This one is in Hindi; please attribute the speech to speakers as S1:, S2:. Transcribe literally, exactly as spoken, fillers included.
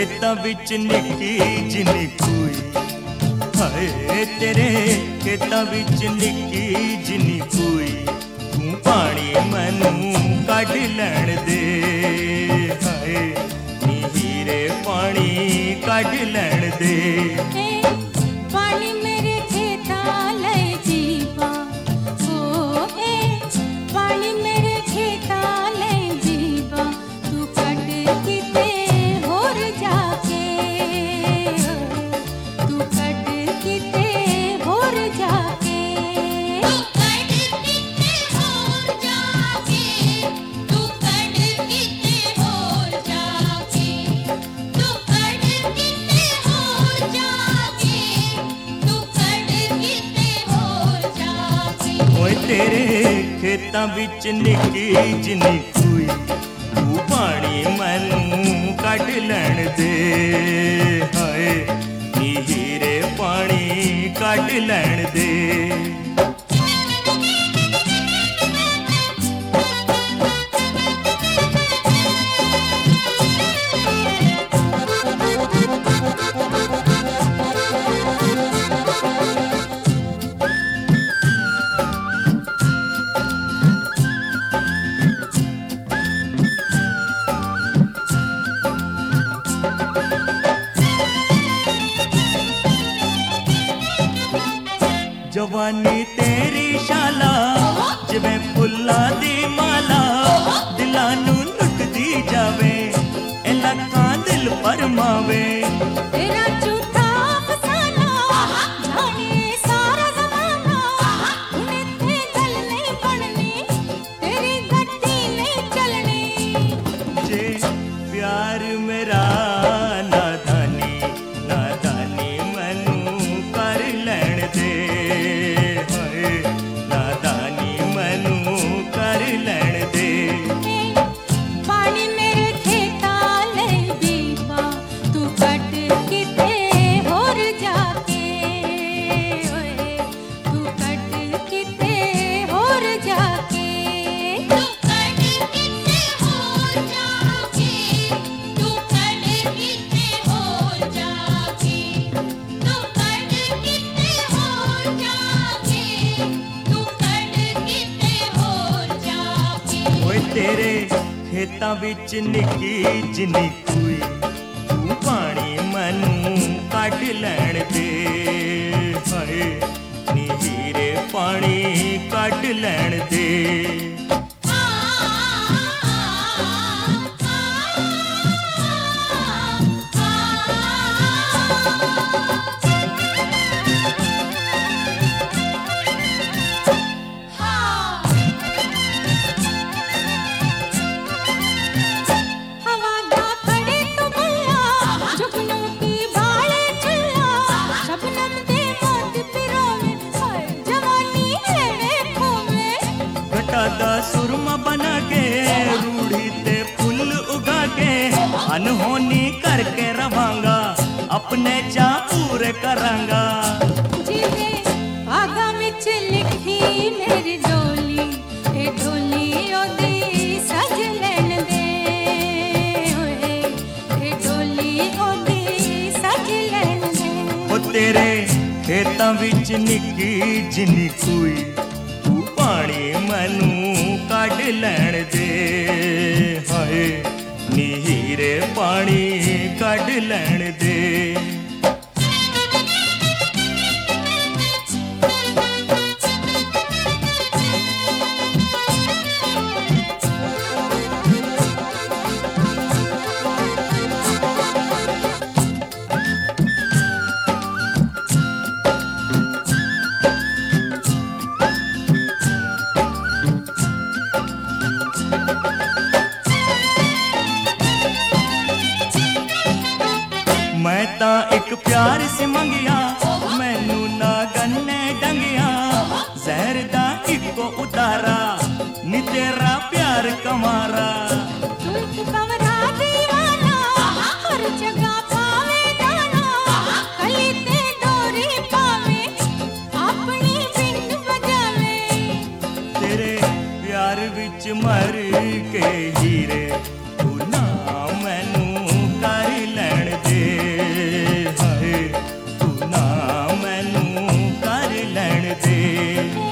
S1: खेतां विच निक्की जिन्नी कोई, हाय तेरे खेतां विच निक्की जिन्नी कोई, तू पानी मैनू कढ लैण दे, हाय नी हीरे पानी कढ लैण दे।
S2: पानी मेरे खेतां लई जीवा, ओ ए पानी मेरे खेतां लई जीवा, तू कढ किते होर जाके, तू कढ किते होर जाके, तू कढ किते होर जाके, तू कढ किते होर जाके, तू कढ किते होर जाके, तू कढ किते होर जाके।
S1: ओए तेरे खेतां विच निक्की जिन्नी कोई, तू पानी मैनू कढ लैण दे, हाय नी हीरे पानी कढ लैण दे। जवानी तेरी शाला जिवें फुल्लां दी माला, दिलां नूं लुटदी जावे ए लखां दिल परमावे।
S2: तेरा झूठा फसाना जाने सारा ज़माना, हुण इत्थे गल नहीं बननी, तेरी गड्डी नहीं चलनी।
S1: जे प्यार मेरा नादानी नादानी मैनू कर लैण दे, हाय नादानी मैनू कर लैण दे।
S2: पानी मेरे खेतां लई जीवा, तू कढ किते होर जाके, ओए तू कढ किते होर जाके, तू कढ किते होर जाके, तू कढ किते होर जाके, तू कढ किते होर जाके, तू कढ किते होर जाके।
S1: ओए तेरे खेतां विच निक्की जिन्नी कोई, तू पानी मैनू कढ लैण दे, हाय नी हीरे पानी कढ लैण दे।
S2: हवा दा खड़े तू भैया, जुगनू की बाले चुल्ला, शबनम दे मोती पिरोवे, हाय जवानी है वेखो वे।
S1: घटा दा सुरमा बना के, रूढ़ी ते फुल उगा के, अनहोनी करके रवांगा, अपने चा पूरे करांगा।
S2: जिवे आगा विच लिखी मेरी डोली, ए डोली ओदी सज लैण दे, ओए ए डोली ओदी सज लैण दे।
S1: ओ तेरे खेतां विच निक्की जिन्नी कोई, तू पानी मैनू कढ लैण दे, हाय नी हीरे पानी कढ लैण दे। मैं तां एक प्यार से मंगिया, मैनू ना गन्ने डंगिया, जहर दा इको उतारा, नी तेरा प्यार कमारा।
S2: तुल्क पवरा दीवाना, हर जगह पावे दाना, कली ते डोरी पावे, अपनी बिंद बजावे।
S1: तेरे प्यार विच मर के हीरे, तू ना मैनू कर लैण दे।